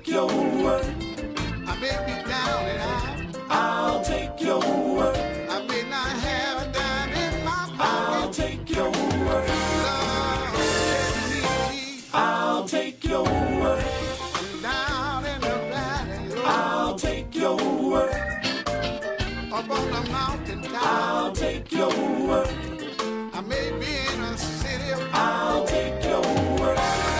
take your word. I may be down and I'll take your word. I may not have a dime in my pocket. I'll take your word. Lord, let me be. I'll take your word. Down in the valley, Lord. I'll take your word. Up on the mountain top. I'll take your word. I may be in a city of I'll take your word.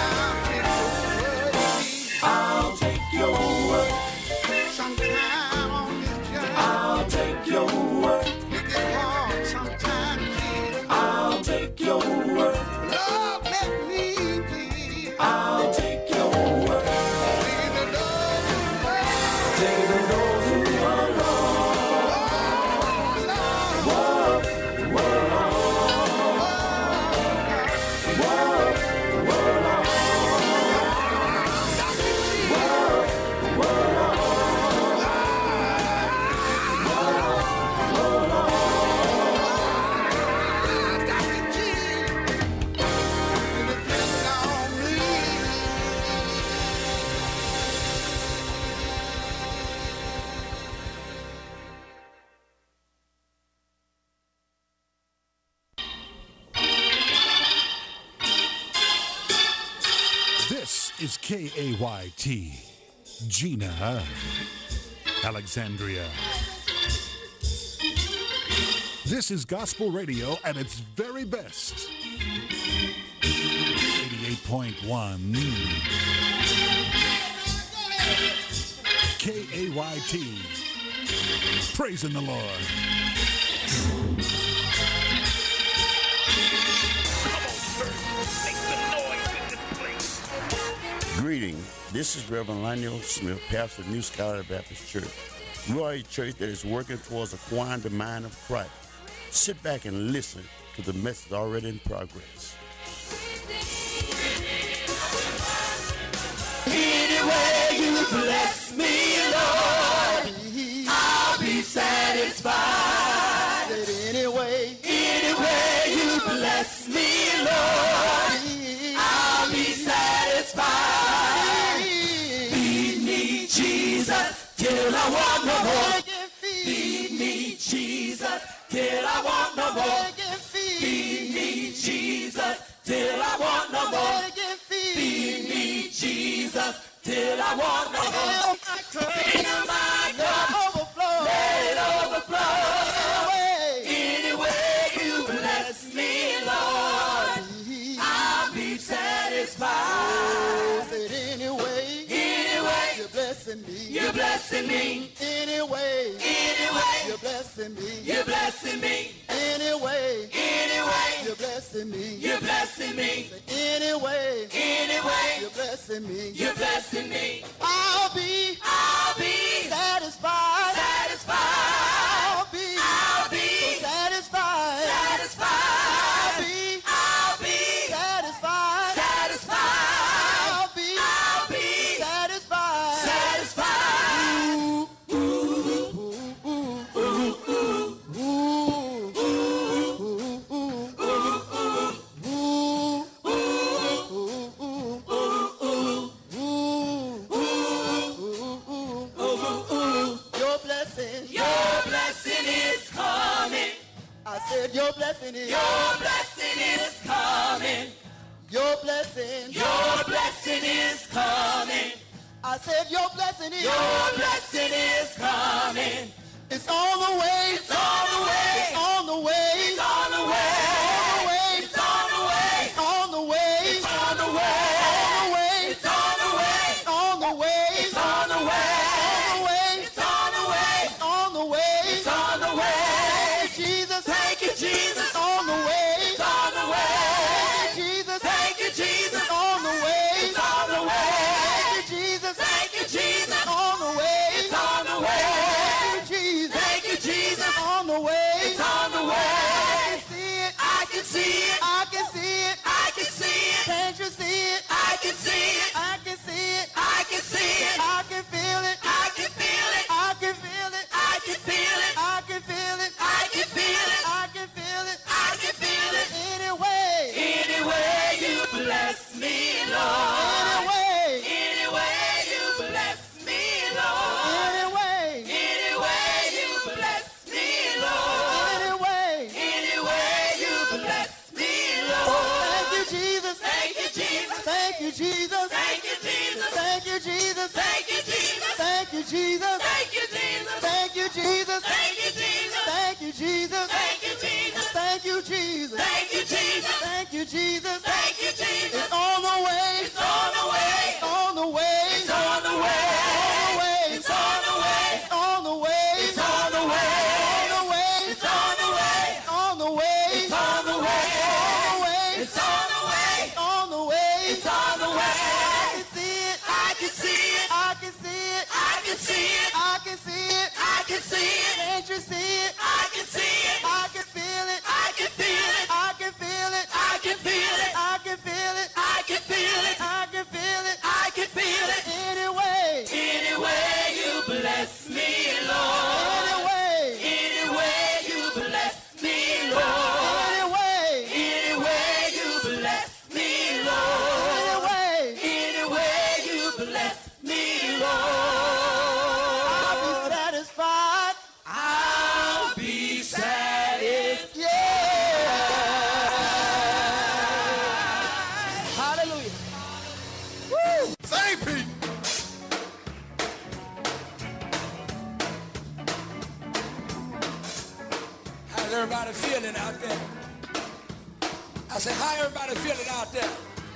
I'll take your word. Sometime on this journey, I'll take your word. it get hard sometimes, Jesus. I'll take your word. Lord, let me be. I'll take your word. Taking the Lord's word. Taking those who are This is KAYT, Gina, Alexandria. This is gospel radio at its very best. 88.1 KAYT. Praising the Lord. Greeting. This is Reverend Lionel Smith, pastor of New Scholar Baptist Church. We are a church that is working towards acquiring the mind of Christ. Sit back and listen to the message already in progress. Anyway, you bless me, Lord, I'll be satisfied. Anyway, you bless me, Lord, I'll be satisfied. Feed me, Jesus, till I want no more. Feed me, Jesus, till I want no more. Feed me, Jesus, till I want no more. Feed me, Jesus, till I want no more. Fill my cup, let it overflow. Anyway, you bless me, Lord, I'll be satisfied. anyway, you're blessing me. You're blessing me. Anyway, You're blessing me. You're blessing me. Anyway, You're blessing me. You're blessing me. Anyway, You're blessing me. You're blessing me. I'll be satisfied. Satisfied. I'll be so satisfied. Satisfied. I'll be satisfied. Satisfied. I'll be satisfied. Satisfied. Ooh, ooh, ooh, Your blessing is coming. I said your blessing is. Your blessing is coming. Your blessing. Your blessing is coming. I said your blessing is. Your blessing is coming. It's on the way. It's on the way. It's on the way. It's on the way. It's on the way. It's on the way. It's on the way. It's on the way. It's on the way. It's on the way. It's on the way. It's on the way. It's on the way. It's on the way. Jesus. Thank you, Jesus. It's on the way. It's on the way. Jesus. Thank you, Jesus. It's on the way. It's on the way. Jesus. Thank you, Jesus. It's on the way. It's on the way. Jesus. Thank you, Jesus. It's on the way. It's on the way. you, Jesus. Thank you, Jesus. Thank you, Jesus. Thank you, Jesus. Thank you, Jesus. Thank you, Jesus. Thank you, Jesus. Thank you, Jesus. Thank you, Jesus. Thank you, Jesus. Thank you, Jesus. Thank you, Jesus. It's on the way. It's on the way. On the way. It's on the way. It's on the way. It's on the way. It's on the way. On the way. It's on the way. On the way. It's on the way. It's on the way. on the way. It's on the way. I can see it. I can see it. I can see it. I can see it. I can see it. I can see it. Can't you see it? I can see it. I can feel it. I can feel it. I can feel it. I can feel it. I can feel it. I can feel it. I can feel it. I can feel it. Anyway. Any way you bless me, Lord. Anyway. Any way you bless me, Lord. Anyway. Any way you bless me, Lord. Anyway. Any way you bless me, Lord. I'll be satisfied. I'll be satisfied. Yeah. Hallelujah. Woo. Say, Pete. How's everybody feeling out there? I said, how everybody feeling out there?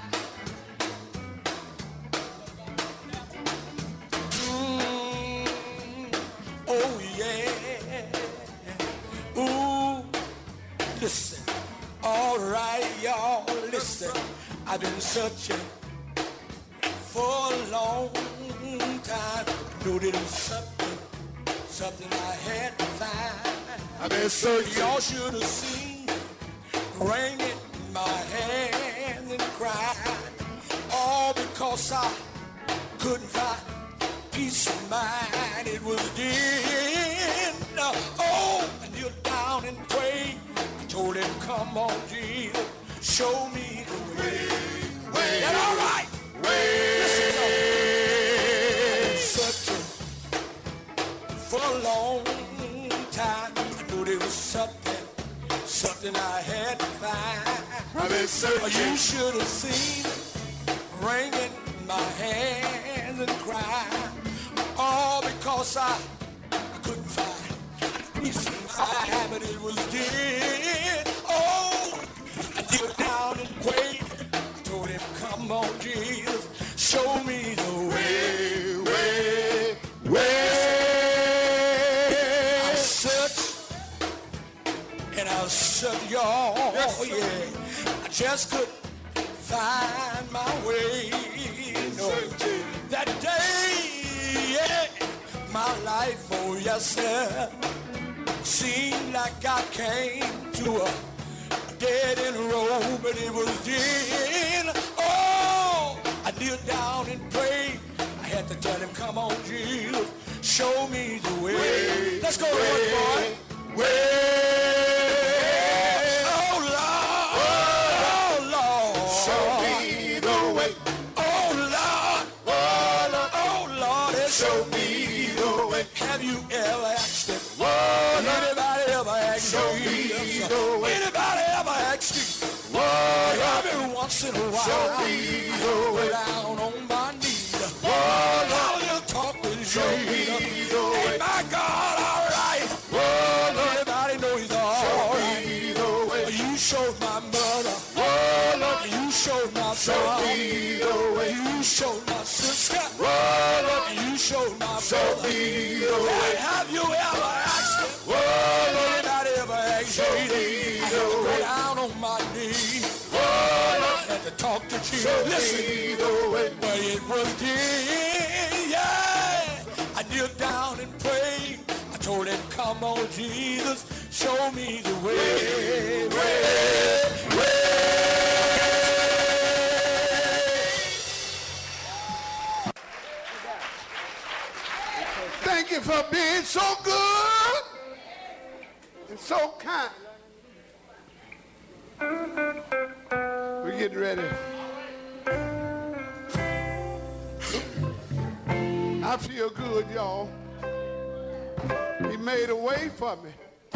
Oh yeah. Ooh, listen. All right, y'all, listen. I've been searching for a long time. Knew that it was something I had to find. I've been searching. Y'all should have seen ring in my hand and cried. All because I couldn't find peace of mind. It was then. Oh, I kneeled down and prayed. I told him, come on, Jesus, show me the way. That all right? Listen, I've been searching for a long time. I knew there was something I had to find. I've been searching. You should have seen ring in my hands and cry. All because I couldn't find peace of mind, but it was dead. Oh, I kneeled down and prayed. I told him, come on, Jesus, show me the way. I searched and I searched, y'all. Yeah, I just couldn't find my way. No, that day, yeah, my life, oh yes, sir, seemed like I came to a dead end road, but it was then. Oh, I kneeled down and prayed. I had to tell him, come on, Jesus, show me the way. Let's go, boy. Oh, Lord. Oh, Lord. Show me the way. Oh, Lord. Oh, Lord. Show me the way. Have you ever asked him? Anybody ever asked him? Anybody ever asked him? Every once in a while, I go down on my knees. Have a little talk with Jesus. Ain't my God all right? Anybody know he's all right? You showed my mother. You showed my brother. You showed my sister. You showed my brother. Hey, have you ever asked him? Anybody ever asked me? I had to go down on my knees. I had to talk to Jesus. Listen, but it was then, yeah. I kneeled down and prayed. I told him, come on, Jesus, show me the way. Thank you for being so good and so kind. We're getting ready. I feel good, y'all. He made a way for me.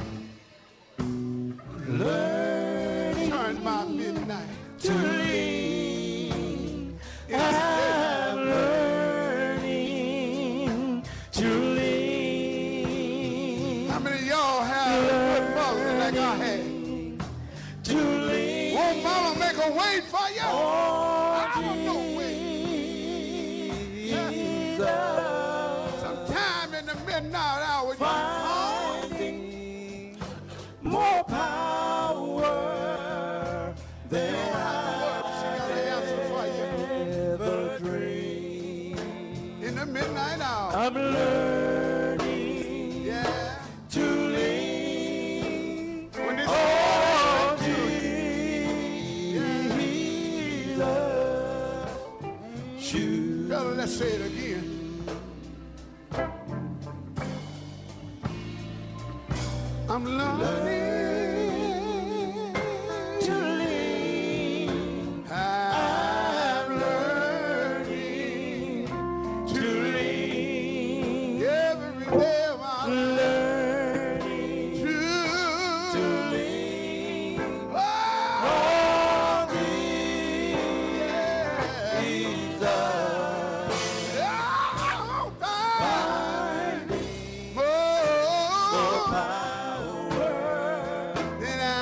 Turn my midnight to lean. I'm learning midnight hour. Finding more power than I ever dreamed. In the midnight hour. I'm learning Yeah. to lean When it's on Jesus. Shoot. Fella, let's say it again. I'm learning To lean. I'm learning To lean. every day of my life. Learning To lean oh, on yeah. Jesus. Oh, Finding more power than I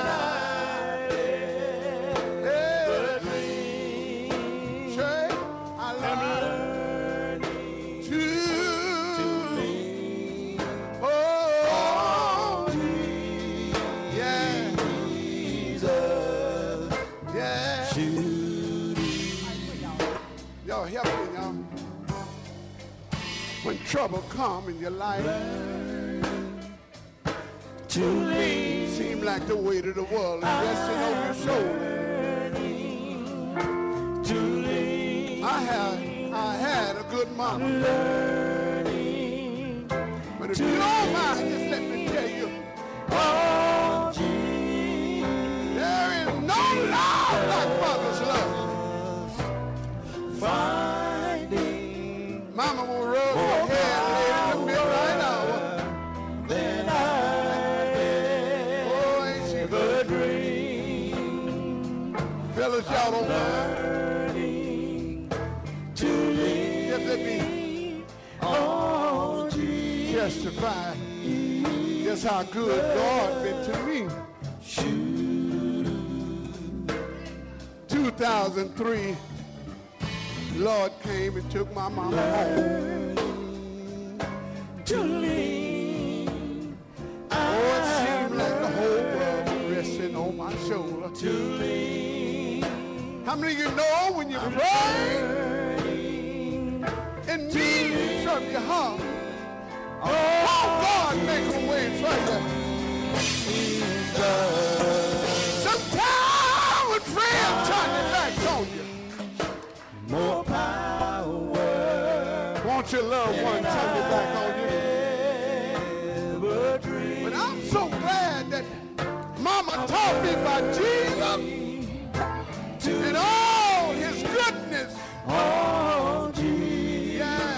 ever dreamed. say. I I'm learned learning to lean oh, on yeah, Jesus. yeah. Shoot. Y'all help me, y'all. When trouble come in your life, To lean. seem like the weight of the world is resting on your shoulder. To lean. I had a good mama, Learning but if you don't mind, just let me tell you, on Jesus. there is no love like mother's love. Finding Mama will rub your head late in the midnight hour. than I Oh, ain't she ever good? dreamed. Fellas, y'all don't mind. Learning to lean Just let me on Jesus. testify just how good God been to me. 2003, Lord came and took my mama home. To lean. Oh, it seemed like the whole world was resting on my shoulder. To lean. How many of you know when you pray and mean from your heart, oh, God make a way for you. Sometimes when friends turn their backs on you, More power want your loved one turn their back on you. ever dreamed. But I'm so glad that Mama taught me about Jesus and all his goodness. On Jesus. Yeah.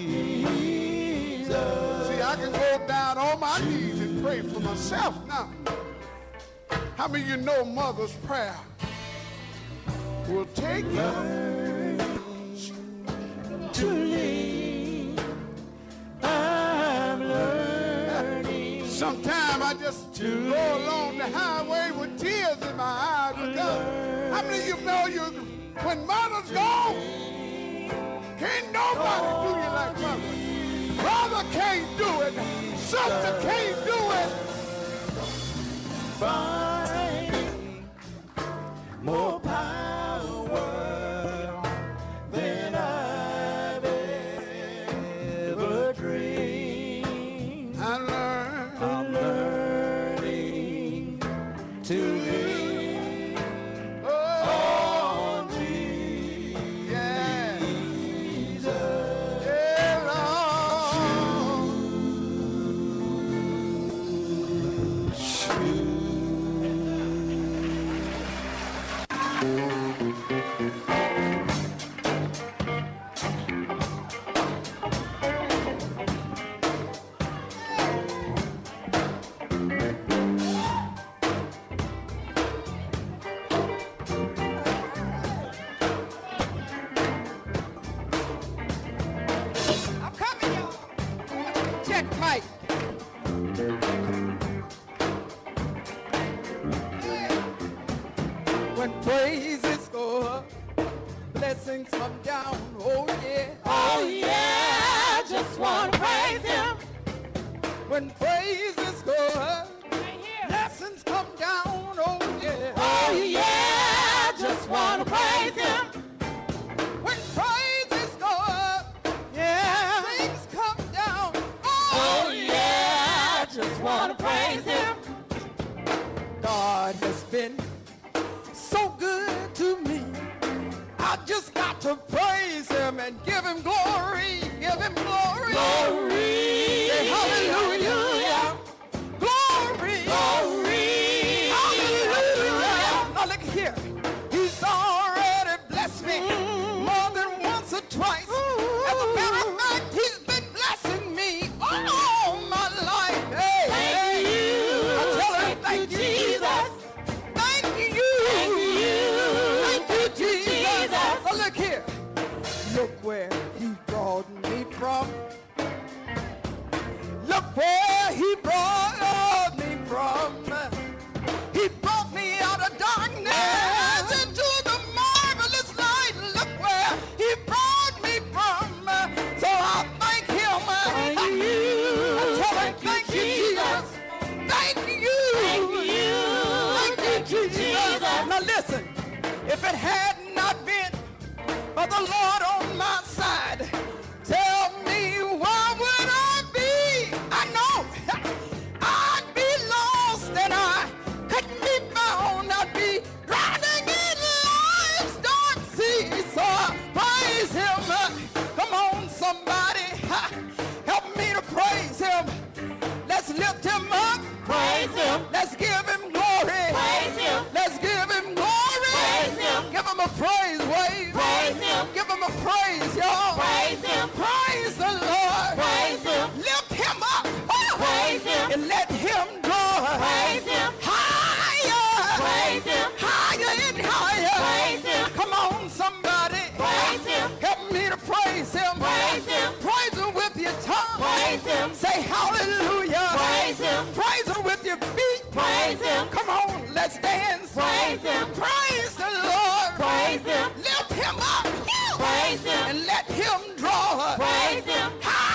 See, I can go down on my knees and pray for myself now. How many of you know mother's prayer will take you? To lean. I'm learning. Sometimes I just go along the highway with tears in my eyes because how many of you know when mother's gone, can't nobody do you like mother. Brother can't do it. Sister can't do it. Finding more power than I've ever dreamed. I learned I'm learning to lean on Jesus. yeah. Yeah, Lord. When praises go up, blessings come down. Oh yeah. Oh yeah, just want to praise him. When praises go up, yeah, things come down. Oh yeah, just want to praise him. God has been so good to me. I just got to praise him and give him glory. Give him glory. Glory. Say hallelujah. Glory. Glory. Hallelujah. Now look here. He's already blessed me more than once or twice. As a matter of fact, he's been blessing me all my life. Hey, Thank you. I tell him thank you, Jesus. Thank you. Thank you, Jesus. Now look here. Look where he brought me from. Look where he brought me from. He brought me out of darkness into the marvelous light. Look where he brought me from. So I thank him. Thank you. I tell him thank you, Jesus. Thank you. Thank you. Thank you, Jesus. Now listen, if it had not been for the Lord on my side, tell me where would I be? I know I'd be lost and I couldn't be found. I'd be drowning in life's dark sea. So I praise him. Come on, somebody, help me to praise him. Let's lift him up. Praise him. Let's give him glory. Praise him. Let's give him glory. Praise him. Give him a praise wave. Praise him. Give him a praise, y'all. Praise him. Praise the Lord. Praise him. Lift him up. Praise him. And let him draw Praise him. higher. Praise him. Higher and higher. Praise him. Come on, somebody. Praise him. Help me to praise him. Praise him. Praise him with your tongue. Praise him. Say hallelujah. Praise him. Praise him with your feet. Praise him. Come on, let's dance. Praise him. Praise the Lord. Praise him. Lift him up. Praise him. And let him draw Praise him.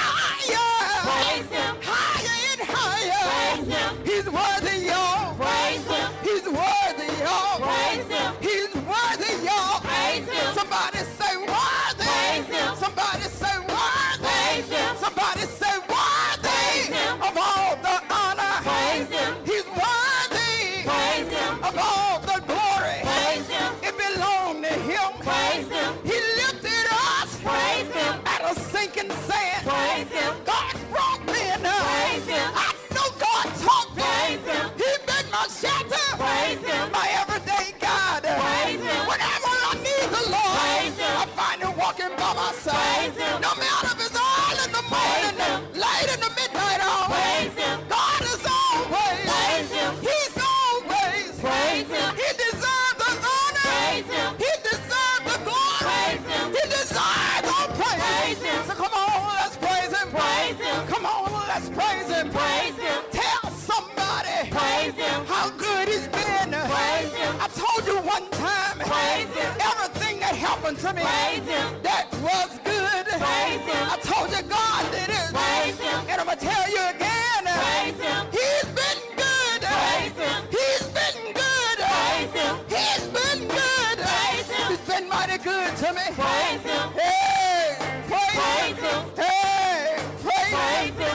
higher. Praise him. Higher and higher. Praise him. He's worthy, y'all. Praise him. He's worthy, y'all. Praise him. He's worthy, y'all. Praise him. Somebody say worthy. Praise him. Somebody say worthy. Praise him. Somebody say worthy. Praise him. Of all the honor. Praise him. He's worthy. Praise him. Of all the glory. Praise him. It belonged to him. Praise him. He lifted us Praise him. out of sinking sand. Praise him. God brought me in. Praise him. I know God taught me. Praise him. He been my shelter. Praise him. My everyday God. Praise him. Whenever I need the Lord, Praise him. I find him walking by my side. Praise him. No matter if it's early in the morning, Praise him. late in the midnight hour. Praise him. God is always. Praise him. He's always. Praise him. He deserves the honor. Praise him. He deserves the glory. Praise him. He deserves all praise. Praise him. So come on, let's praise him. Praise him. Come on, let's praise him. Praise him. Tell somebody Praise him. how good he's been. Praise him. I told you one time, Praise him. everything that happened to me, Praise him. that was good. Praise him. I told you God did it. Praise him. And I'm going to tell you again, Praise him. he's been good. Praise him. He's been good. Praise him. He's been good. Praise him. He's been mighty good to me. Praise him. Hey, praise Praise him. Hey, praise Praise him.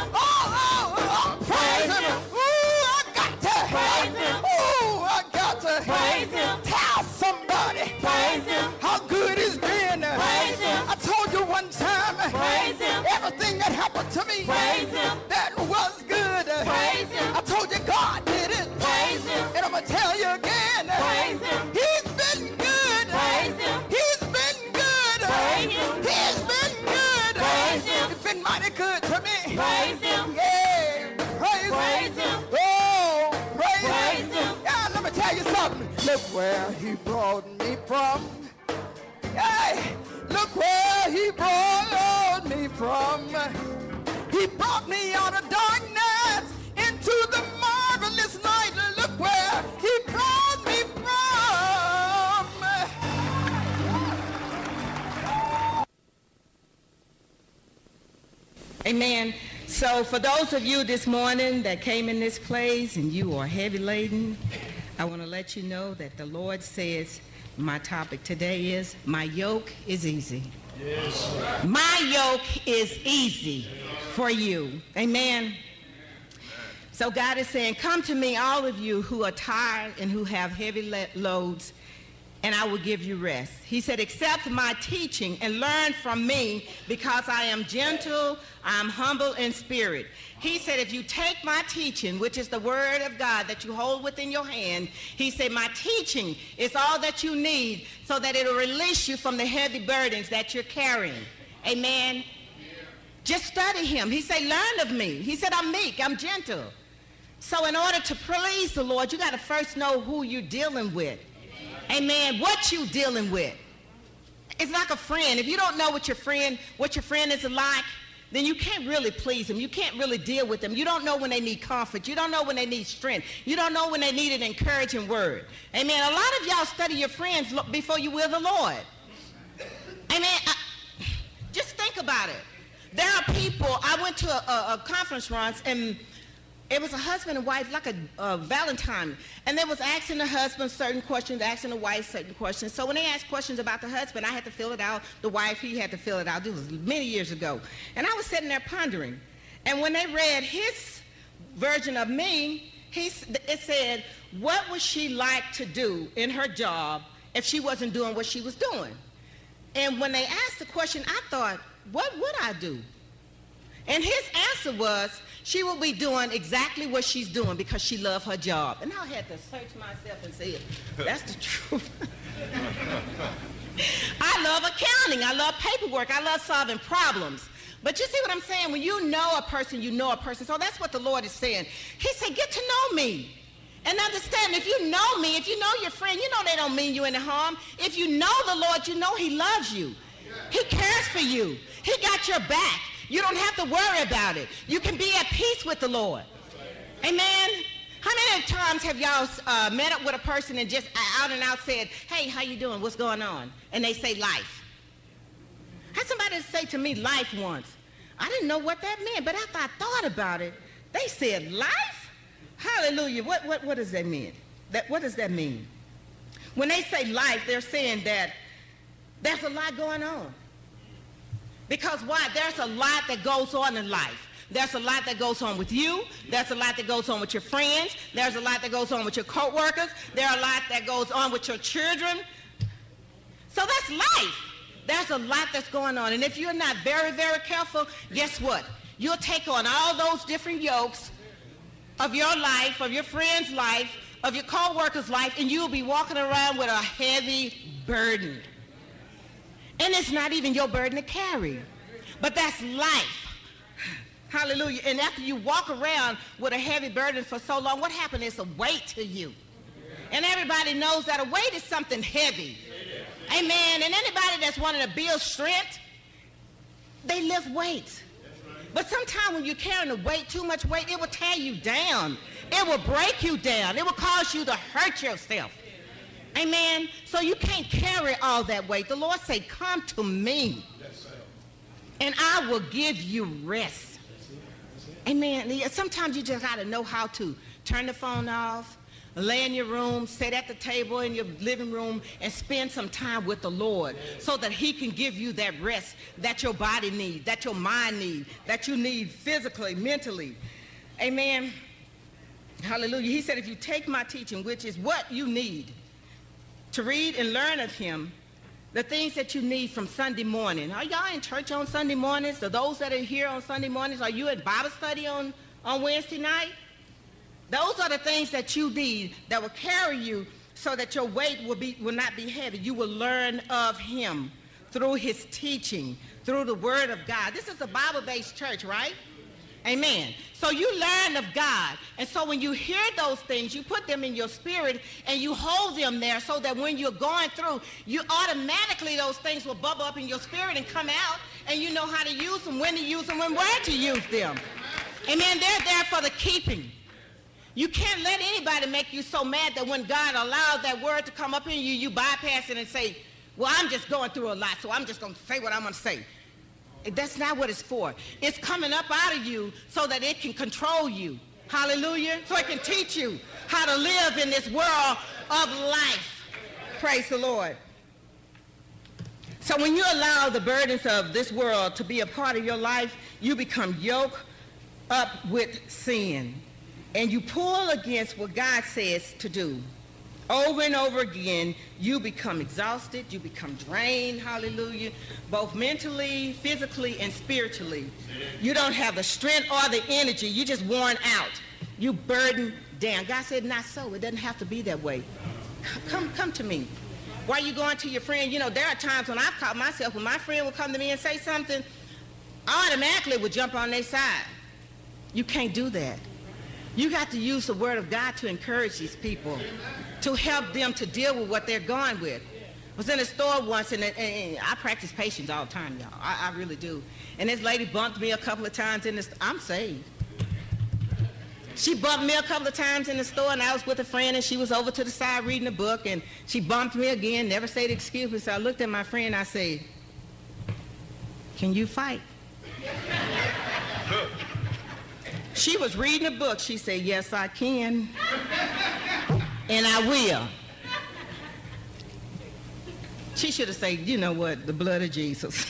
praise Praise him. him. Ooh, I got to. Praise him. Ooh, I got to. Praise him. Tell somebody Praise him. how good he's been. Praise him. I told you one time, Praise him. everything that happened to me, Praise him. that was good. Praise him. I told you God did it. Praise him. And I'm going to tell you again, Praise him. he's been good. Praise him. He's been good. Praise him. He's been good. Praise him. He's been mighty good to me. Praise him. Yeah, praise, Praise him. Oh, praise, Praise him. Yeah, let me tell you something. Look where he brought me from. Hey, look where he brought me from. He brought me out of darkness into the marvelous light. Look where he brought me from. Amen. So for those of you this morning that came in this place and you are heavy laden, I want to let you know that the Lord says my topic today is, my yoke is easy. Yes. My yoke is easy for you. Amen. So God is saying, come to me, all of you who are tired and who have heavy loads, and I will give you rest. He said, accept my teaching and learn from me, because I am gentle, I am humble in spirit. He said, if you take my teaching, which is the word of God that you hold within your hand, he said, my teaching is all that you need so that it will release you from the heavy burdens that you're carrying. Amen. Just study him. He said, learn of me. He said, I'm meek, I'm gentle. So in order to please the Lord, you got to first know who you're dealing with. Amen. What you dealing with. It's like a friend. If you don't know what your friend is like, then you can't really please them. You can't really deal with them. You don't know when they need comfort. You don't know when they need strength. You don't know when they need an encouraging word. Amen. A lot of y'all study your friends before you will the Lord. Amen. Just think about it. There are people, I went to a conference once, and it was a husband and wife, like a Valentine, and they was asking the husband certain questions, asking the wife certain questions. So when they asked questions about the husband, I had to fill it out. The wife, he had to fill it out. This was many years ago. And I was sitting there pondering. And when they read his version of me, it said, what would she like to do in her job if she wasn't doing what she was doing? And when they asked the question, I thought, what would I do? And his answer was, she will be doing exactly what she's doing because she loves her job. And I had to search myself and say, that's the truth. I love accounting. I love paperwork. I love solving problems. But you see what I'm saying? When you know a person, you know a person. So that's what the Lord is saying. He said, get to know me. And understand, if you know me, if you know your friend, you know they don't mean you any harm. If you know the Lord, you know he loves you. He cares for you. He got your back. You don't have to worry about it. You can be at peace with the Lord. Amen. How many times have y'all met up with a person and just out and out said, hey, how you doing? What's going on? And they say life. I had somebody say to me life once. I didn't know what that meant, but after I thought about it, they said life? Hallelujah. What does that mean? What does that mean? When they say life, they're saying that there's a lot going on. Because why? There's a lot that goes on in life. There's a lot that goes on with you. There's a lot that goes on with your friends. There's a lot that goes on with your co-workers. There's a lot that goes on with your children. So that's life. There's a lot that's going on. And if you're not very, very careful, guess what? You'll take on all those different yokes of your life, of your friend's life, of your co-worker's life, and you'll be walking around with a heavy burden. And it's not even your burden to carry. But that's life. Hallelujah. And after you walk around with a heavy burden for so long, what happened is a weight to you. And everybody knows that a weight is something heavy. Amen. And anybody that's wanting to build strength, they lift weights. But sometimes when you're carrying a weight, too much weight, it will tear you down. It will break you down. It will cause you to hurt yourself. Amen. So you can't carry all that weight. The Lord said, come to me, and I will give you rest. Amen. Sometimes you just got to know how to turn the phone off, lay in your room, sit at the table in your living room, and spend some time with the Lord so that he can give you that rest that your body needs, that your mind needs, that you need physically, mentally. Amen. Hallelujah. He said, if you take my teaching, which is what you need, to read and learn of him, the things that you need from Sunday morning. Are y'all in church on Sunday mornings? Or those that are here on Sunday mornings, are you at Bible study on Wednesday night? Those are the things that you need that will carry you so that your weight will not be heavy. You will learn of him through his teaching, through the word of God. This is a Bible-based church, right? Amen. So you learn of God. And so when you hear those things, you put them in your spirit and you hold them there so that when you're going through, you automatically, those things will bubble up in your spirit and come out, and you know how to use them, when to use them, and where to use them. Amen. They're there for the keeping. You can't let anybody make you so mad that when God allowed that word to come up in you, you bypass it and say, well, I'm just going through a lot, so I'm just going to say what I'm going to say. That's not what it's for. It's coming up out of you so that it can control you. Hallelujah. So it can teach you how to live in this world of life. Praise the Lord. So when you allow the burdens of this world to be a part of your life, you become yoked up with sin. And you pull against what God says to do. Over and over again, you become exhausted, you become drained, hallelujah, both mentally, physically, and spiritually. You don't have the strength or the energy. You're just worn out. You burden down. God said, not so. It doesn't have to be that way. Come to me. Why are you going to your friend? You know, there are times when I've caught myself, when my friend would come to me and say something, I automatically would jump on their side. You can't do that. You got to use the word of God to encourage these people, to help them to deal with what they're going with. I was in a store once, and I practice patience all the time, y'all. I really do. And this lady bumped me a couple of times in the store. I'm saved. She bumped me a couple of times in the store, and I was with a friend, and she was over to the side reading a book, and she bumped me again, never said excuse me. So I looked at my friend, I said, can you fight? She was reading a book. She said, yes, I can, and I will. She should have said, you know what, the blood of Jesus.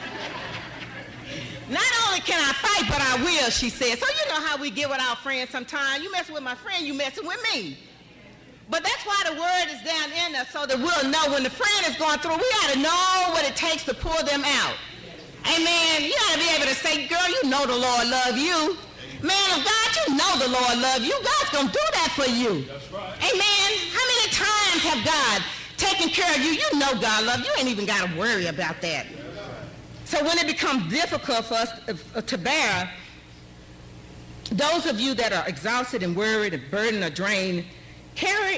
Not only can I fight, but I will, she said. So you know how we get with our friends sometimes. You messing with my friend, you messing with me. But that's why the word is down in us, so that we'll know when the friend is going through, we got to know what it takes to pull them out. Amen. You got to be able to say, girl, you know the Lord love you. Man of God, you know the Lord love you. God's going to do that for you. That's right. Amen. How many times have God taken care of you? You know God loves you. You ain't even got to worry about that. So when it becomes difficult for us to bear, those of you that are exhausted and worried and burdened or drained, carrying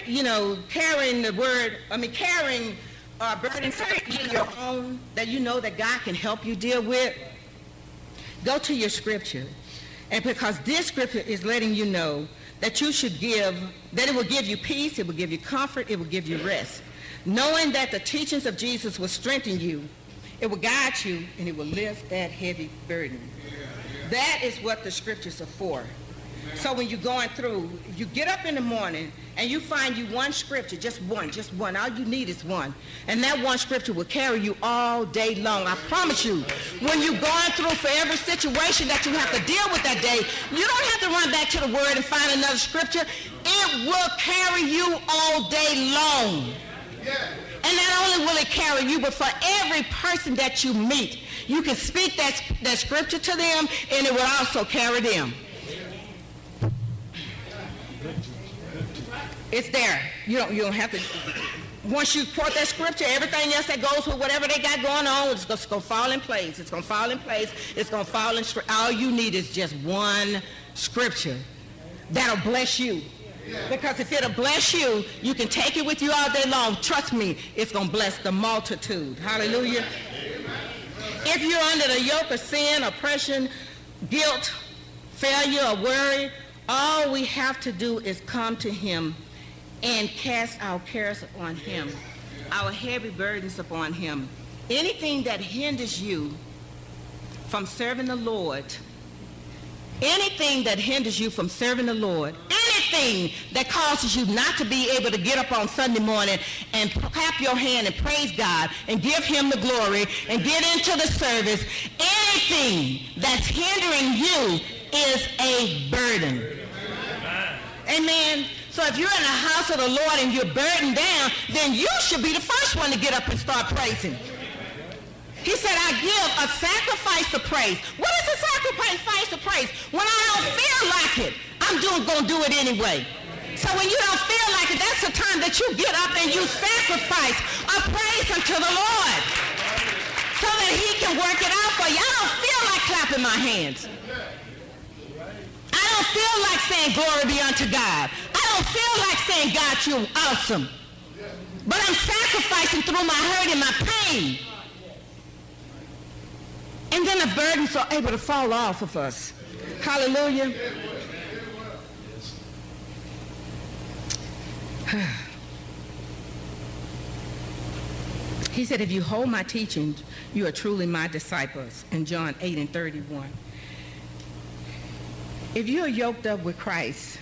burdens in your own that you know that God can help you deal with, go to your scripture. And because this scripture is letting you know that you should that it will give you peace, it will give you comfort, it will give you rest. Knowing that the teachings of Jesus will strengthen you, it will guide you, and it will lift that heavy burden. That is what the scriptures are for. So when you're going through, you get up in the morning and you find you one scripture, just one. All you need is one. And that one scripture will carry you all day long. I promise you, when you're going through for every situation that you have to deal with that day, you don't have to run back to the word and find another scripture. It will carry you all day long. And not only will it carry you, but for every person that you meet, you can speak that scripture to them, and it will also carry them. It's there. You don't have to. Once you quote that scripture, everything else that goes with whatever they got going on, it's going to fall in place. It's going to fall in place. It's going to fall in. All you need is just one scripture that'll bless you. Because if it'll bless you, you can take it with you all day long. Trust me, it's going to bless the multitude. Hallelujah. If you're under the yoke of sin, oppression, guilt, failure, or worry, all we have to do is come to him and cast our cares upon him, our heavy burdens upon him. Anything that hinders you from serving the Lord, anything that causes you not to be able to get up on Sunday morning and clap your hand and praise God and give him the glory and get into the service, anything that's hindering you is a burden. Amen. So if you're in the house of the Lord and you're burdened down, then you should be the first one to get up and start praising. He said, I give a sacrifice of praise. What is a sacrifice of praise? When I don't feel like it, I'm going to do it anyway. So when you don't feel like it, that's the time that you get up and you sacrifice a praise unto the Lord so that he can work it out for you. I don't feel like clapping my hands. I don't feel like saying glory be unto God. I don't feel like saying, God, you're awesome. But I'm sacrificing through my hurt and my pain. And then the burdens are able to fall off of us. Hallelujah. He said, if you hold my teachings, you are truly my disciples, in John 8:31. If you are yoked up with Christ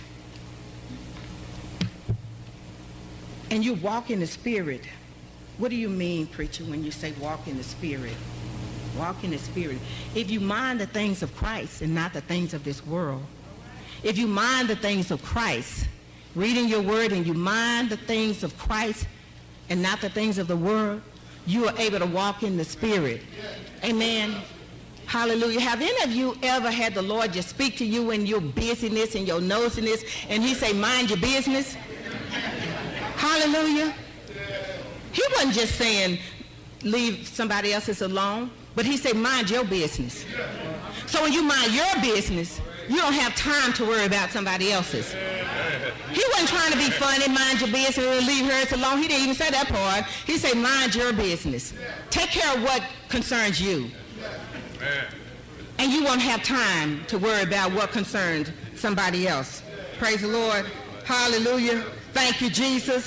and you walk in the Spirit, what do you mean, preacher, when you say walk in the Spirit? Walk in the Spirit. If you mind the things of Christ and not the things of this world, if you mind the things of Christ, reading your word, and you mind the things of Christ and not the things of the world, you are able to walk in the Spirit. Amen. Hallelujah. Have any of you ever had the Lord just speak to you in your busyness and your nosiness, and he say, mind your business? Hallelujah. He wasn't just saying, leave somebody else's alone, but he said, mind your business. So when you mind your business, you don't have time to worry about somebody else's. He wasn't trying to be funny, mind your business, and leave hers alone. He didn't even say that part. He said, mind your business. Take care of what concerns you. And you won't have time to worry about what concerns somebody else. Praise the Lord. Hallelujah. Thank you, Jesus.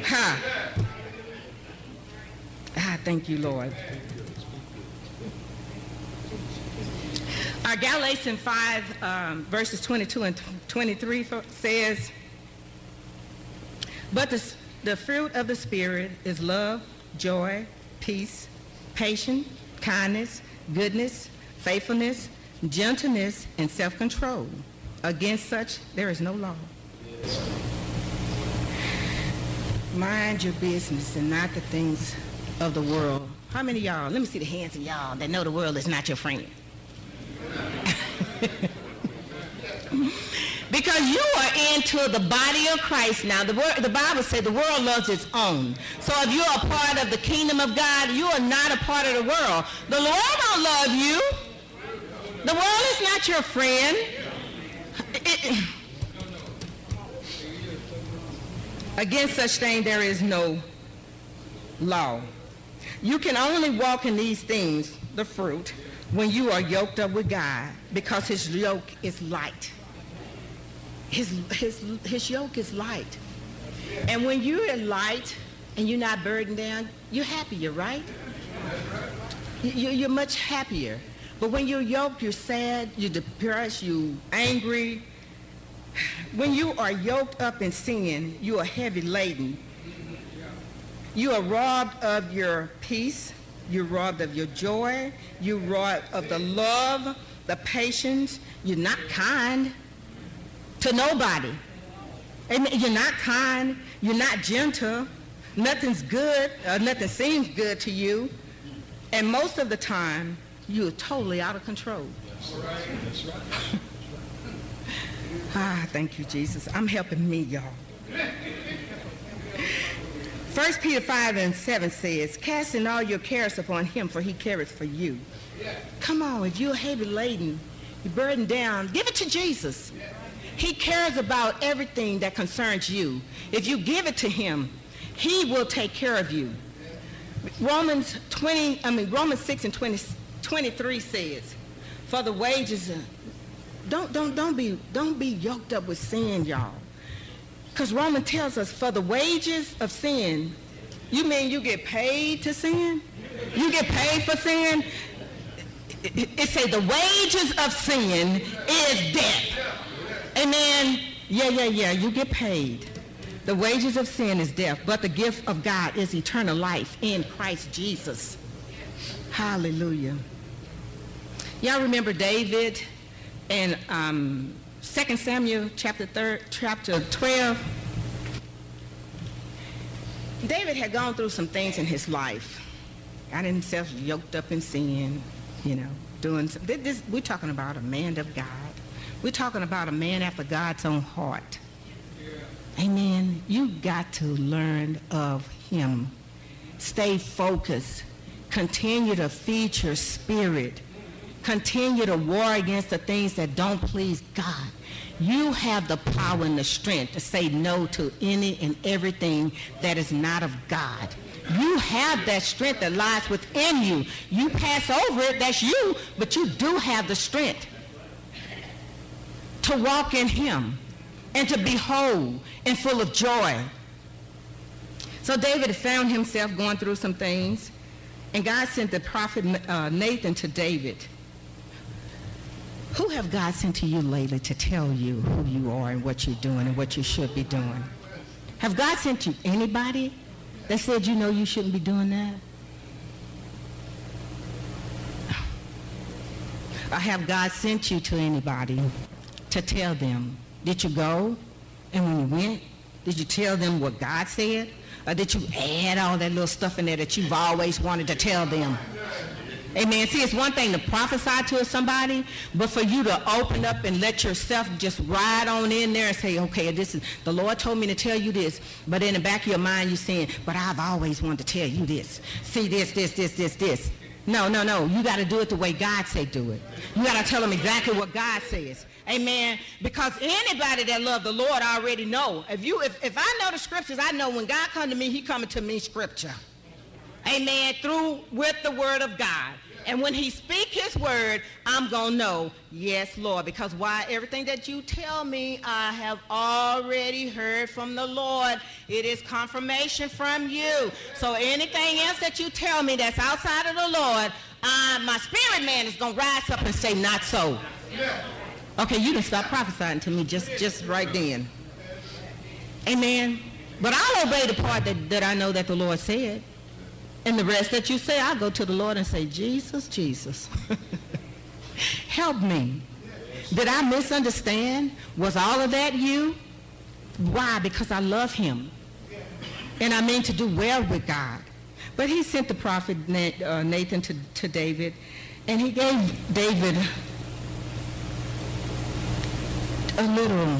Thank you, Lord. Galatians 5, verses 22 and 23 says, but the fruit of the Spirit is love, joy, peace, patience, kindness, goodness, faithfulness, gentleness, and self-control. Against such, there is no law. Mind your business and not the things of the world. How many of y'all, let me see the hands of y'all that know the world is not your friend. Because you are into the body of Christ now. The Bible says the world loves its own. So if you're a part of the kingdom of God, you are not a part of the world. The Lord don't love you. The world is not your friend. Against such thing there is no law. You can only walk in these things, the fruit, when you are yoked up with God, because his yoke is light. His yoke is light. And when you're light and you're not burdened down, you're happier, right? You're much happier. But when you're yoked, you're sad, you're depressed, you're angry. When you are yoked up in sin, you are heavy laden. You are robbed of your peace. You're robbed of your joy. You're robbed of the love, the patience. You're not kind to nobody. Amen. You're not kind. You're not gentle. Nothing's good. Nothing seems good to you. And most of the time, you're totally out of control. That's right. That's right. Thank you, Jesus. I'm helping me, y'all. 1 Peter 5:7 says, casting all your cares upon him, for he careth for you. Come on, if you're heavy laden, you're burdened down, give it to Jesus. He cares about everything that concerns you. If you give it to him, he will take care of you. Romans 6 and 23 says, for the wages, don't be yoked up with sin, y'all. Because Romans tells us, for the wages of sin, you mean you get paid to sin? You get paid for sin? It says the wages of sin is death. Amen? Yeah, you get paid. The wages of sin is death, but the gift of God is eternal life in Christ Jesus. Hallelujah. Y'all remember David in 2 Samuel chapter 12? David had gone through some things in his life. Got himself yoked up in sin, doing some. We're talking about a man of God. We're talking about a man after God's own heart. Amen. You got to learn of him. Stay focused. Continue to feed your spirit. Continue to war against the things that don't please God. You have the power and the strength to say no to any and everything that is not of God. You have that strength that lies within you. You pass over it, that's you, but you do have the strength to walk in him and to be whole and full of joy. So David found himself going through some things, and God sent the prophet Nathan to David. Who have God sent to you lately to tell you who you are and what you're doing and what you should be doing? Have God sent you anybody that said you know you shouldn't be doing that? Or have God sent you to anybody to tell them? Did you go? And when you went, did you tell them what God said? Or did you add all that little stuff in there that you've always wanted to tell them? Amen. See, it's one thing to prophesy to somebody, but for you to open up and let yourself just ride on in there and say, okay, this is, the Lord told me to tell you this, but in the back of your mind you're saying, but I've always wanted to tell you this. See this. No. You got to do it the way God say do it. You got to tell them exactly what God says. Amen. Because anybody that love the Lord already know. If I know the scriptures, I know when God come to me, he coming to me scripture. Amen. With the word of God. And when he speak his word, I'm going to know, yes, Lord. Because why? Everything that you tell me, I have already heard from the Lord. It is confirmation from you. So anything else that you tell me that's outside of the Lord, my spirit man is going to rise up and say, not so. Okay, you done stop prophesying to me just right then. Amen. But I'll obey the part that I know that the Lord said. And the rest that you say, I'll go to the Lord and say, Jesus, help me. Did I misunderstand? Was all of that you? Why? Because I love him. And I mean to do well with God. But he sent the prophet Nathan to David, and he gave David a little...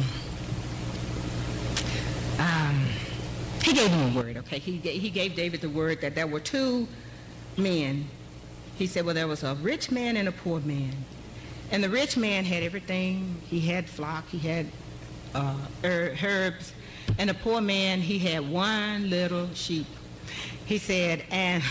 he gave him a word, okay? He gave David the word that there were two men. He said, well, there was a rich man and a poor man. And the rich man had everything. He had flock, he had herbs. And the poor man, he had one little sheep. He said, and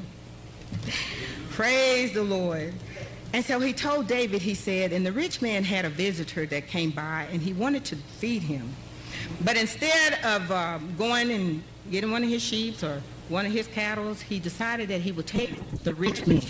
praise the Lord. And so he told David, he said, and the rich man had a visitor that came by, and he wanted to feed him. But instead of going and getting one of his sheep or one of his cattle, he decided that he would take the rich man.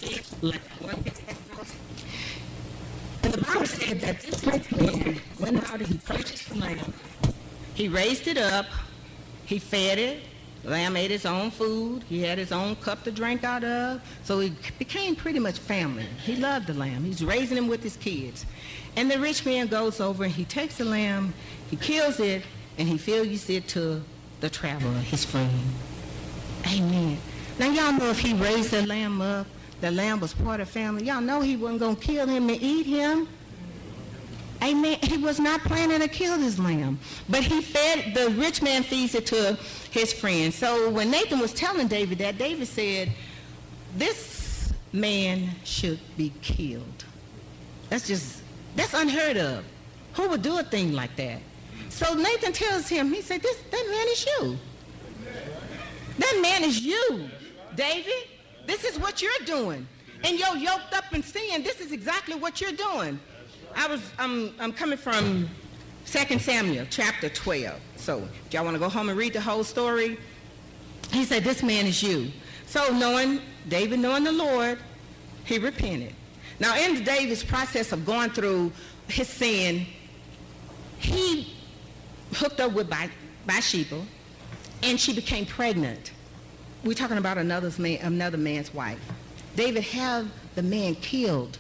And the Bible said that this rich man went out and he purchased the lamb. He raised it up. He fed it. The lamb ate his own food. He had his own cup to drink out of. So he became pretty much family. He loved the lamb. He's raising him with his kids. And the rich man goes over and he takes the lamb, he kills it, and he feeds it to the traveler, his friend. Amen. Now y'all know if he raised the lamb up, the lamb was part of the family, y'all know he wasn't going to kill him and eat him. Amen. He was not planning to kill this lamb. But the rich man feeds it to his friend. So when Nathan was telling David that, David said, this man should be killed. That's unheard of. Who would do a thing like that? So Nathan tells him, he said, that man is you. That man is you, David. This is what you're doing. And you're yoked up in sin. This is exactly what you're doing. I'm coming from 2 Samuel chapter 12. So if y'all want to go home and read the whole story, he said, this man is you. So David knowing the Lord, he repented. Now in David's process of going through his sin, he hooked up with Bathsheba, and she became pregnant. We're talking about another man's wife. David had the man killed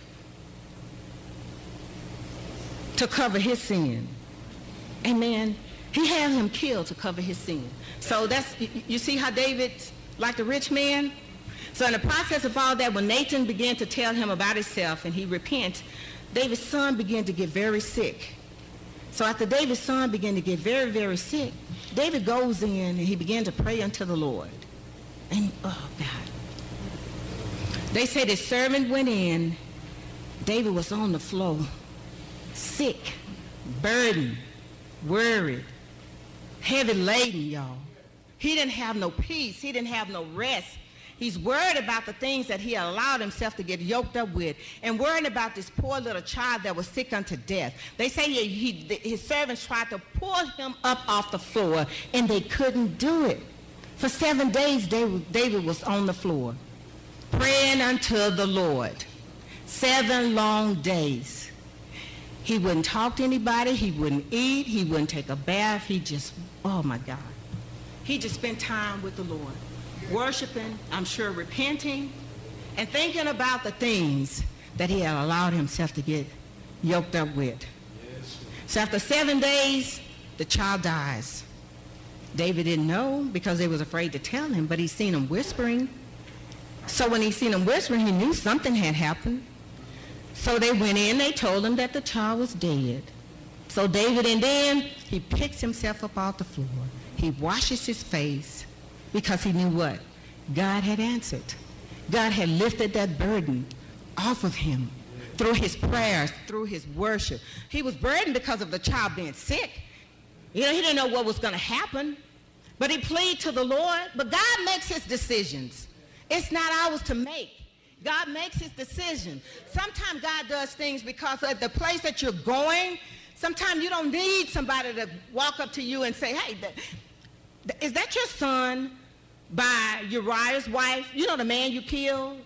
to cover his sin. Amen. He had him killed to cover his sin. So you see how David's like the rich man? So in the process of all that, when Nathan began to tell him about himself and he repents, David's son began to get very sick. So after David's son began to get very, very sick, David goes in and he began to pray unto the Lord. And, oh, God. They say the servant went in. David was on the floor, sick, burdened, worried, heavy laden, y'all. He didn't have no peace. He didn't have no rest. He's worried about the things that he allowed himself to get yoked up with, and worried about this poor little child that was sick unto death. They say his servants tried to pull him up off the floor, and they couldn't do it. For 7 days, David was on the floor, praying unto the Lord. 7 long days. He wouldn't talk to anybody. He wouldn't eat. He wouldn't take a bath. He just, oh my God. He just spent time with the Lord, worshiping, I'm sure repenting, and thinking about the things that he had allowed himself to get yoked up with. So after 7 days, the child dies. David didn't know because they was afraid to tell him, but he seen him whispering. So when he seen him whispering, he knew something had happened. So they went in, they told him that the child was dead. So David, and then he picks himself up off the floor. He washes his face because he knew what? God had answered. God had lifted that burden off of him through his prayers, through his worship. He was burdened because of the child being sick. You know, he didn't know what was going to happen, but he pleaded to the Lord. But God makes his decisions. It's not ours to make. God makes his decision. Sometimes God does things because of the place that you're going. Sometimes you don't need somebody to walk up to you and say, hey, is that your son by Uriah's wife? You know, the man you killed?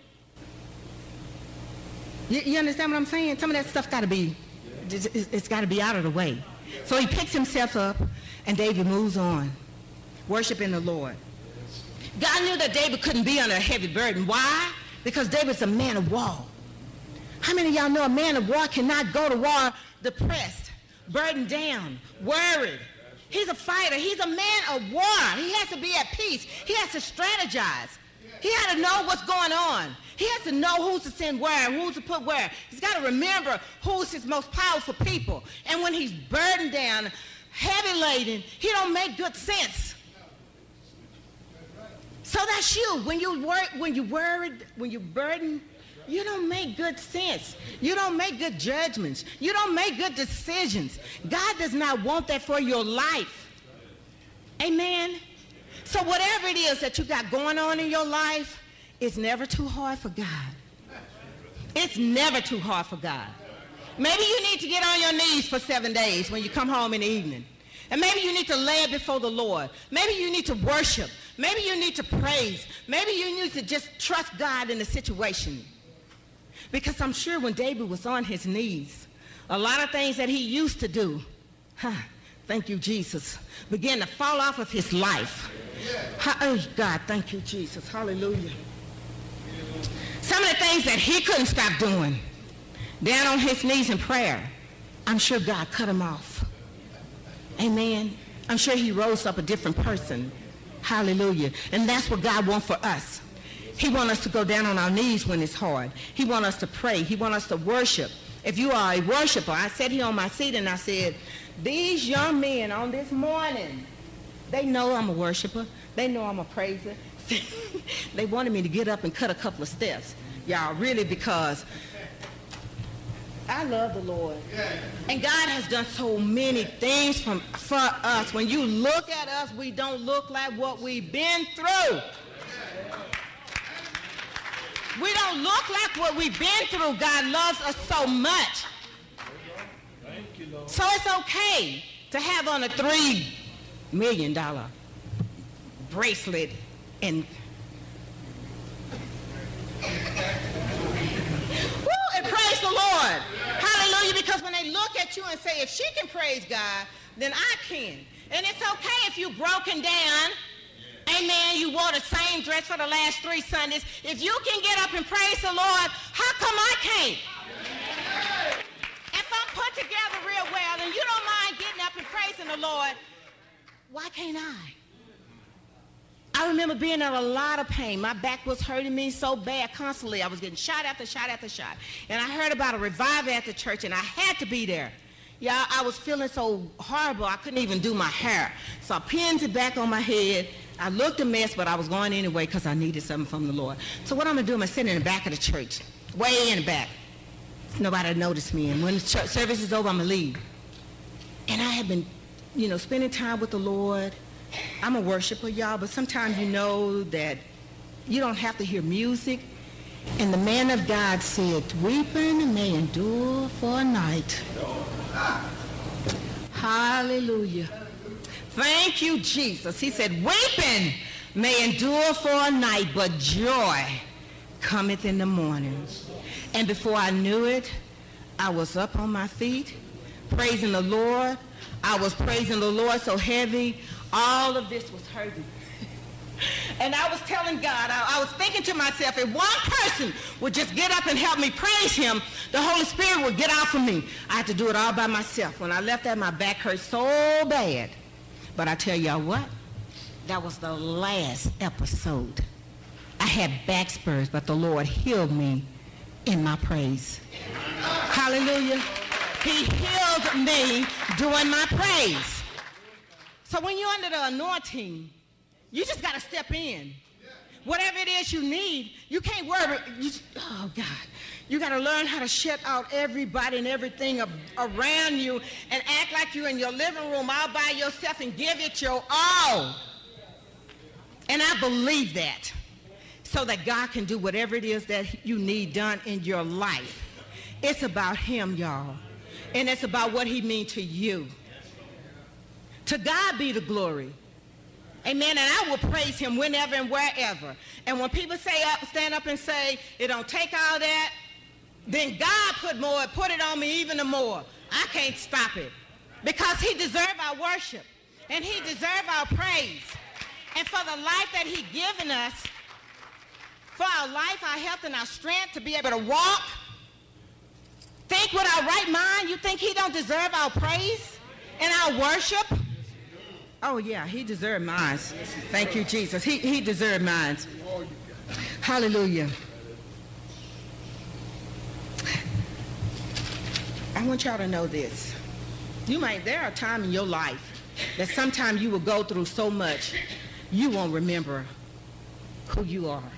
You understand what I'm saying? Some of that stuff got to be, it's got to be out of the way. So he picks himself up, and David moves on, worshiping the Lord. God knew that David couldn't be under a heavy burden. Why? Because David's a man of war. How many of y'all know a man of war cannot go to war depressed, burdened down, worried? He's a fighter. He's a man of war. He has to be at peace. He has to strategize. He has to know what's going on. He has to know who's to send where and who's to put where. He's got to remember who's his most powerful people. And when he's burdened down, heavy laden, he don't make good sense. So that's you. When you worried, when you burdened, you don't make good sense. You don't make good judgments. You don't make good decisions. God does not want that for your life. Amen. So whatever it is that you got going on in your life, it's never too hard for God. It's never too hard for God. Maybe you need to get on your knees for 7 days when you come home in the evening. And maybe you need to lay it before the Lord. Maybe you need to worship. Maybe you need to praise. Maybe you need to just trust God in the situation. Because I'm sure when David was on his knees, a lot of things that he used to do, thank you, Jesus, began to fall off of his life. Oh, God, thank you, Jesus. Hallelujah. Some of the things that he couldn't stop doing, down on his knees in prayer, I'm sure God cut him off. Amen. I'm sure he rose up a different person. Hallelujah. And that's what God wants for us. He wants us to go down on our knees when it's hard. He wants us to pray. He wants us to worship. If you are a worshiper, I sat here on my seat and I said, these young men on this morning, they know I'm a worshiper. They know I'm a praiser. They wanted me to get up and cut a couple of steps, y'all, really, because I love the Lord. And God has done so many things for us. When you look at us, we don't look like what we've been through. We don't look like what we've been through. God loves us so much. So it's okay to have on a $3 million bracelet and praise the Lord. Hallelujah. Because when they look at you and say, if she can praise God, then I can. And it's okay if you're broken down. Amen. You wore the same dress for the last 3 Sundays. If you can get up and praise the Lord, how come I can't? If I'm put together real well and you don't mind getting up and praising the Lord, why can't I? I remember being in a lot of pain. My back was hurting me so bad constantly. I was getting shot after shot after shot. And I heard about a revival at the church, and I had to be there. Yeah, I was feeling so horrible, I couldn't even do my hair. So I pinned it back on my head. I looked a mess, but I was going anyway because I needed something from the Lord. So what I'm going to do, I'm going to sit in the back of the church, way in the back. Nobody noticed me. And when the church service is over, I'm going to leave. And I had been, spending time with the Lord. I'm a worshiper, y'all, but sometimes you know that you don't have to hear music. And the man of God said, weeping may endure for a night. Hallelujah. Thank you, Jesus. He said, weeping may endure for a night, but joy cometh in the morning. And before I knew it, I was up on my feet, praising the Lord. I was praising the Lord so heavy, all of this was hurting. And I was telling God, I was thinking to myself, if one person would just get up and help me praise him, the Holy Spirit would get out from me. I had to do it all by myself. When I left that, my back hurt so bad. But I tell y'all what, that was the last episode. I had back spurs, but the Lord healed me in my praise. Hallelujah. He healed me doing my praise. So when you're under the anointing, you just got to step in. Whatever it is you need, you can't worry. Oh, God. You got to learn how to shut out everybody and everything around you and act like you're in your living room all by yourself and give it your all. And I believe that, so that God can do whatever it is that you need done in your life. It's about him, y'all. And it's about what he means to you. To God be the glory. Amen. And I will praise him whenever and wherever. And when people stand up and say, it don't take all that, then God put it on me even more. I can't stop it. Because he deserves our worship. And he deserves our praise. And for the life that he given us, for our life, our health, and our strength to be able to walk, think with our right mind, you think he don't deserve our praise and our worship? Oh, yeah, he deserved mine. Thank you, Jesus. He deserved mine. Hallelujah. I want y'all to know this. There are times in your life that sometimes you will go through so much, you won't remember who you are.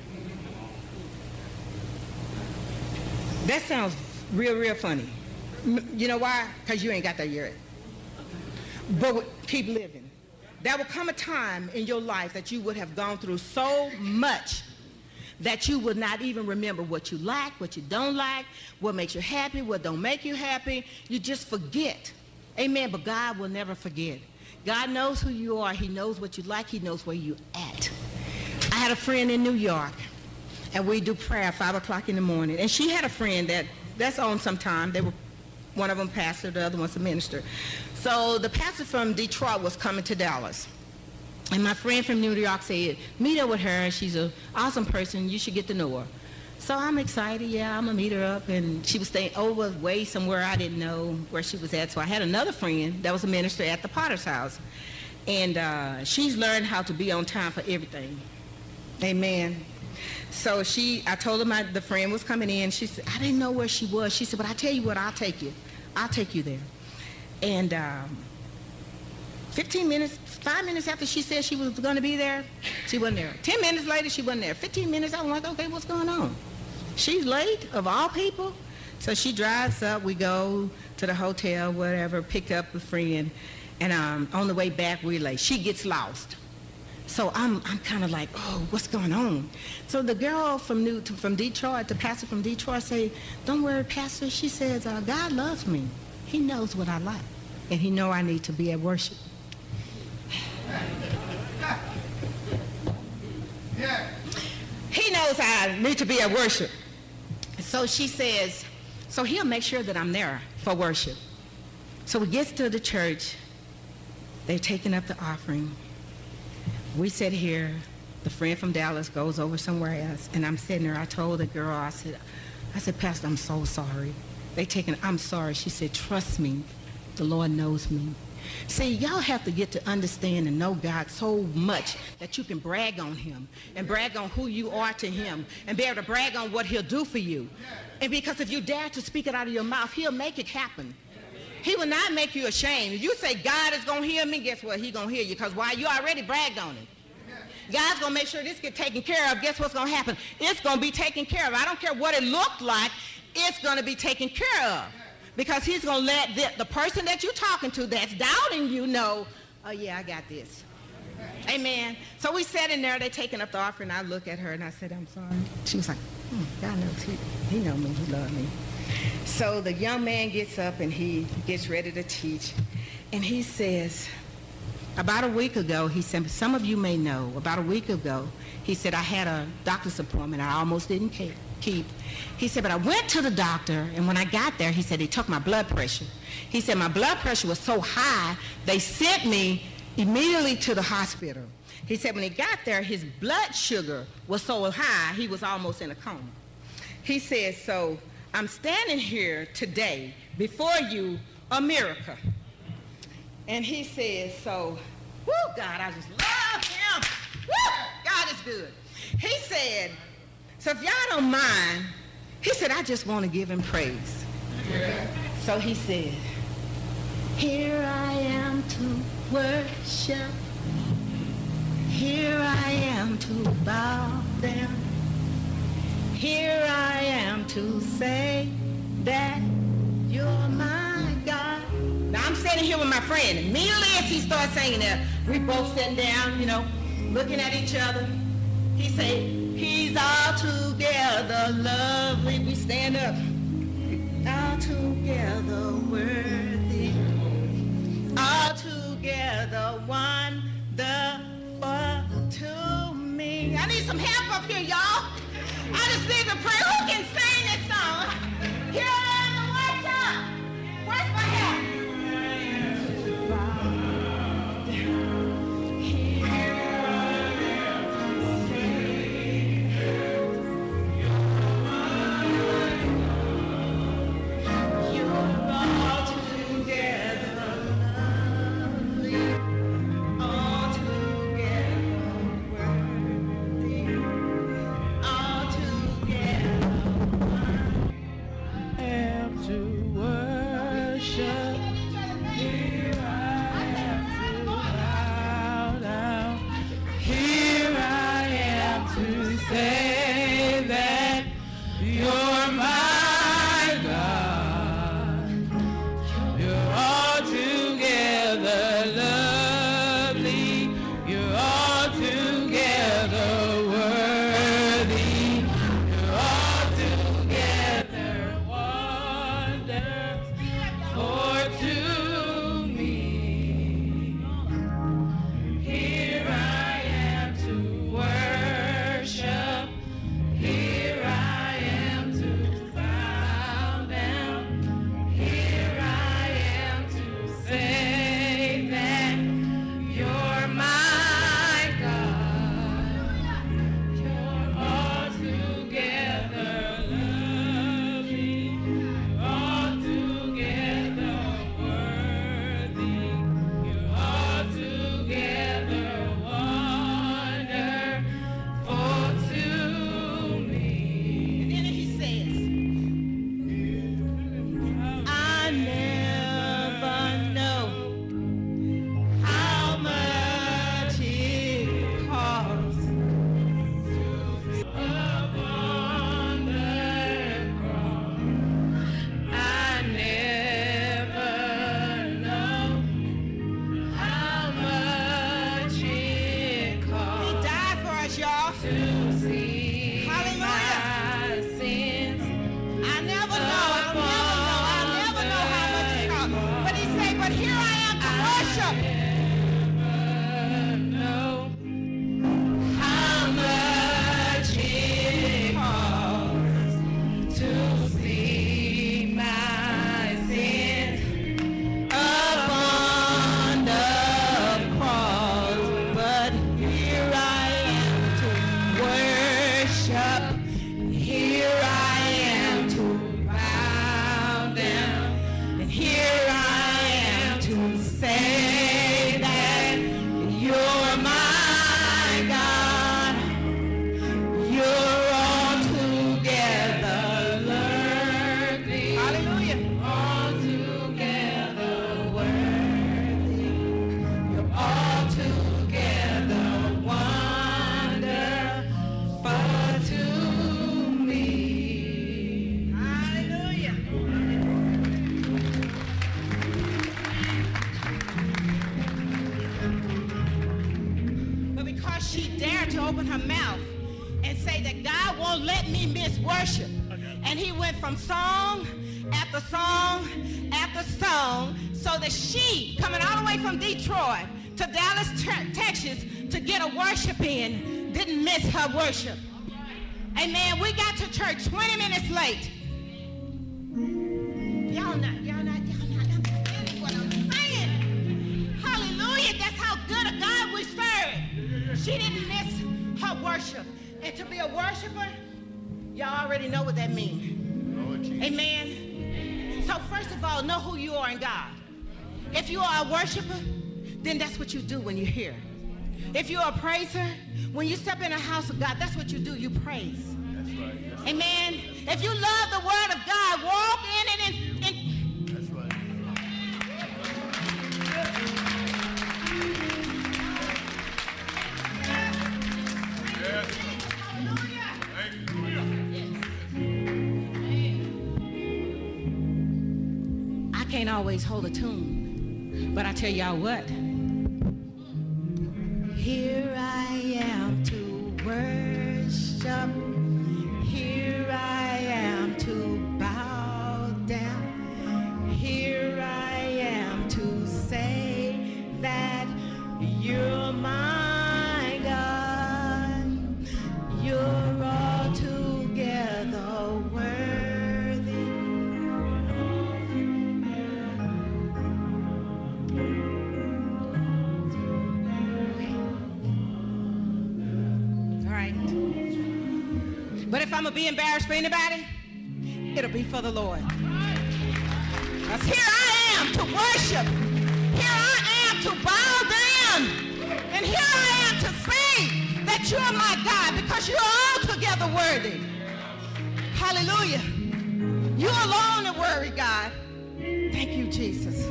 That sounds real funny. You know why? Because you ain't got that yet. But keep living. There will come a time in your life that you would have gone through so much that you would not even remember what you like, what you don't like, what makes you happy, what don't make you happy. You just forget. Amen. But God will never forget. God knows who you are. He knows what you like. He knows where you at. I had a friend in New York, and we do prayer at 5 o'clock in the morning. And she had a friend that's on sometime. They were, one of them pastor, the other one's a minister. So the pastor from Detroit was coming to Dallas. And my friend from New York said, meet up with her. She's an awesome person. You should get to know her. So I'm excited. Yeah, I'm going to meet her up. And she was staying over way somewhere I didn't know where she was at. So I had another friend that was a minister at the Potter's house. And she's learned how to be on time for everything. Amen. So I told her the friend was coming in. She said, I didn't know where she was. She said, but I tell you what, I'll take you. I'll take you there. And 5 minutes after she said she was going to be there, she wasn't there. 10 minutes later, she wasn't there. 15 minutes, I was like, okay, what's going on? She's late, of all people. So she drives up. We go to the hotel, whatever, pick up a friend. And on the way back, we're late. She gets lost. So I'm kind of like, oh, what's going on? So the girl from Detroit, the pastor from Detroit, say, don't worry, Pastor. She says, God loves me. He knows what I like. And he knows I need to be at worship. He knows I need to be at worship. So she says, so he'll make sure that I'm there for worship. So we get to the church. They're taking up the offering. We sit here. The friend from Dallas goes over somewhere else. And I'm sitting there. I told the girl, I said, Pastor, I'm so sorry. I'm sorry. She said, trust me. The Lord knows me. See, y'all have to get to understand and know God so much that you can brag on him and brag on who you are to him and be able to brag on what he'll do for you. And because if you dare to speak it out of your mouth, he'll make it happen. He will not make you ashamed. If you say God is going to heal me, guess what? He's going to heal you, because why? You already bragged on it. God's going to make sure this gets taken care of. Guess what's going to happen? It's going to be taken care of. I don't care what it looked like. It's going to be taken care of. Because he's going to let the person that you're talking to that's doubting you know, oh, yeah, I got this. Amen. So we sat in there. They taking up the offering. I look at her, and I said, I'm sorry. She was like, God knows. He knows me. He loves me. So the young man gets up, and he gets ready to teach. And he says, About a week ago, he said, some of you may know, about a week ago, he said, I had a doctor's appointment I almost didn't keep. He said, but I went to the doctor, and when I got there, he said, they took my blood pressure. He said, my blood pressure was so high, they sent me immediately to the hospital. He said, when he got there, his blood sugar was so high, he was almost in a coma. He said, so I'm standing here today before you, America. And he says, so, whoo, God, I just love him. Woo, God is good. He said, so if y'all don't mind, he said, I just want to give him praise. Yeah. So he said, here I am to worship. Here I am to bow down. Here I am to say that you're my God. Now, I'm sitting here with my friend. Immediately as he starts singing that, we both sitting down, you know, looking at each other. He said, he's altogether lovely. We stand up. Altogether worthy. Altogether wonderful to me. I need some help up here, y'all. I just need to pray. Who can sing this song? Here I am to worship. Where's my help? open her mouth and say that God won't let me miss worship. And he went from song after song after song, so that she, coming all the way from Detroit, to Dallas, Texas to get a worship in, didn't miss her worship. Amen. We got to church 20 minutes late. Y'all not understanding what I'm saying. Hallelujah. That's how good a God we serve. She didn't miss her worship. And to be a worshiper, y'all already know what that means. Amen. So first of all, know who you are in God. If you are a worshiper, then that's what you do when you're here. If you're a praiser, when you step in the house of God, that's what you do. You praise. That's right. That's amen. Right. If you love the word of God, walk in it and that's right. Yes. I can't always hold a tune, but I tell y'all what. Here I am to worship. Here I am to bow down. Here I am to say that you're my God. You're altogether worthy. But if I'm going to be embarrassed for anybody, it'll be for the Lord. Because here I am to worship. Here I am to bow down. And here I am to say that you're my God because you're altogether worthy. Hallelujah. You alone are worthy, God. Thank you, Jesus.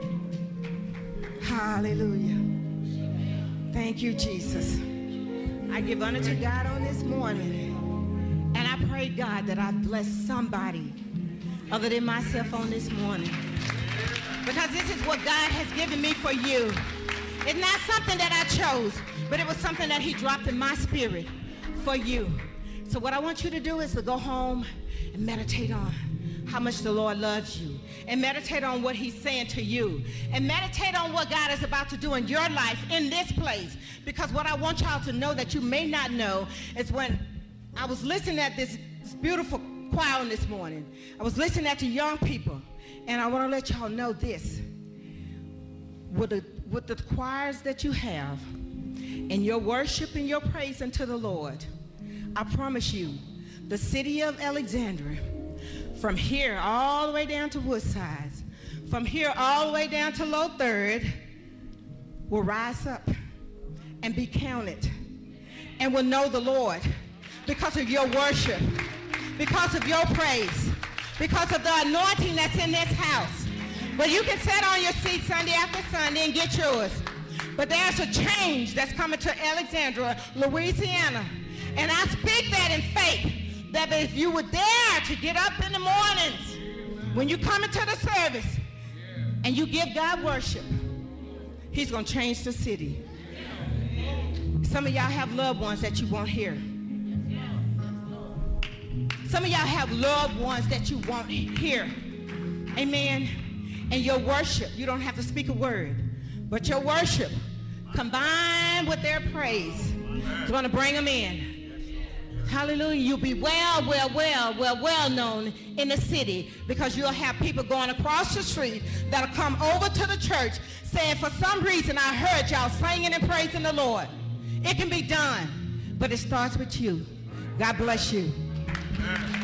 Hallelujah. Thank you, Jesus. I give honor to God on this morning. And I pray, God, that I bless somebody other than myself on this morning. Because this is what God has given me for you. It's not something that I chose, but it was something that he dropped in my spirit for you. So what I want you to do is to go home and meditate on how much the Lord loves you. And meditate on what he's saying to you. And meditate on what God is about to do in your life in this place. Because what I want y'all to know that you may not know is when I was listening at this beautiful choir this morning. I was listening at the young people. And I want to let y'all know this. With the choirs that you have and your worship and your praise unto the Lord, I promise you, the city of Alexandria, from here all the way down to Woodside, from here all the way down to Low Third, will rise up and be counted and will know the Lord because of your worship, because of your praise, because of the anointing that's in this house. But you can sit on your seat Sunday after Sunday and get yours. But there's a change that's coming to Alexandria, Louisiana. And I speak that in faith, that if you would dare to get up in the mornings when you come into the service and you give God worship, he's going to change the city. Some of y'all have loved ones that you won't hear. Some of y'all have loved ones that you won't hear. Amen. And your worship, you don't have to speak a word, but your worship combined with their praise is going to bring them in. Hallelujah. You'll be well known in the city because you'll have people going across the street that'll come over to the church saying, for some reason I heard y'all singing and praising the Lord. It can be done, but it starts with you. God bless you.